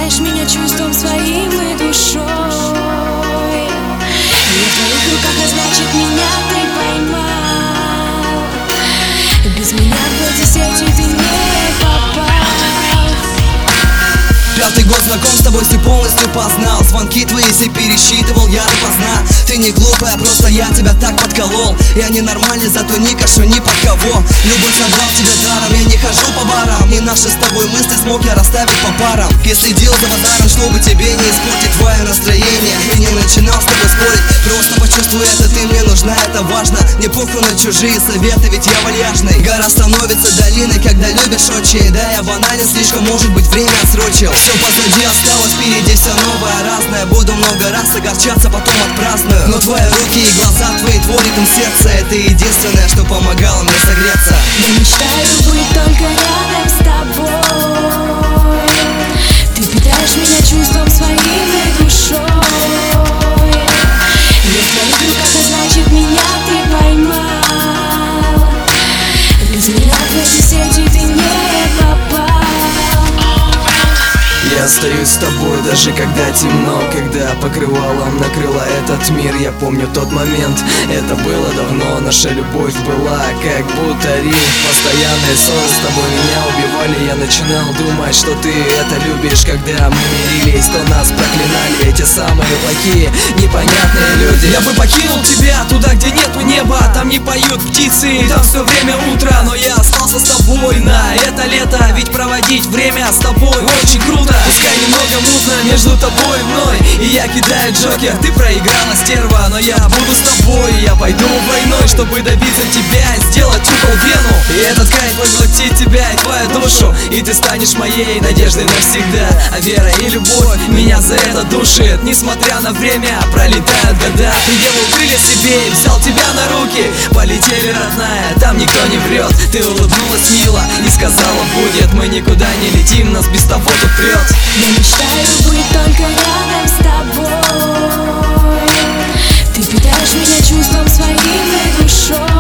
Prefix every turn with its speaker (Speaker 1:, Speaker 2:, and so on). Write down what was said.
Speaker 1: питаешь меня чувством своим и душой. Я в твоих руках, а значит меня ты поймал. Без меня в эти сети ты не попал.
Speaker 2: Пятый год знаком с тобой, ты полностью познал. Звонки твои все пересчитывал я допоздна. Ты не глупая, просто я тебя так подколол. Я ненормальный, зато не кашу ни под кого. Любовь отдал тебе даром, я не хожу по барам. И наши с тобой мысли смог я расставить по парам. И следил за базаром, чтобы тебе не испортить твое настроение. И не начинал с тобой спорить, просто почувствуй это, ты мне нужна, это важно. Не похуй на чужие советы, ведь я вальяжный. Гора становится долиной, когда любишь очень. Да, я банален, слишком, может быть, время отсрочил. Все позади осталось, впереди все новое, разное. Буду много раз огорчаться, потом отпраздную. Но твои руки и глаза твои, твой ритм сердца, это единственное, что помогало мне согреться.
Speaker 1: Я мечтаю быть только рядом с тобой. Ты питаешь меня чувством своим и душой. Я в твоих руках, а значит меня ты поймал. Без меня в эти сети ты не попал.
Speaker 3: Я остаюсь с тобой, даже когда темно. Когда покрывалом накрыла этот мир, я помню тот момент. Это было давно, наша любовь была как будто риф. Постоянные ссоры с тобой меня убивали. Я начинал думать, что ты это любишь. Когда мы мирились, то нас проклинали эти самые плохие, непонятные люди. Я бы покинул тебя туда, где нету неба. Там не поют птицы, там все время утро. Но я остался с тобой на это лето. Ведь проводить время с тобой очень круто. Пускай немного мутно между тобой и мной, и я кидаю джокер, ты проиграла, стерва. Но я буду с тобой, я пойду войной, чтобы добиться тебя и сделать укол в вену. И этот кайф поглотит тебя и твою душу, и ты станешь моей надеждой навсегда. А вера и любовь меня за это душит. Несмотря на время, пролетают года. Приделал крылья себе и взял тебя на руки. Полетели, родная, там никто не врет. Ты улыбнулась мило и сказала будет. Мы никуда не летим, нас без того тут прет.
Speaker 1: Я мечтаю быть только рядом с тобой. Ты питаешь меня чувством своим и душой.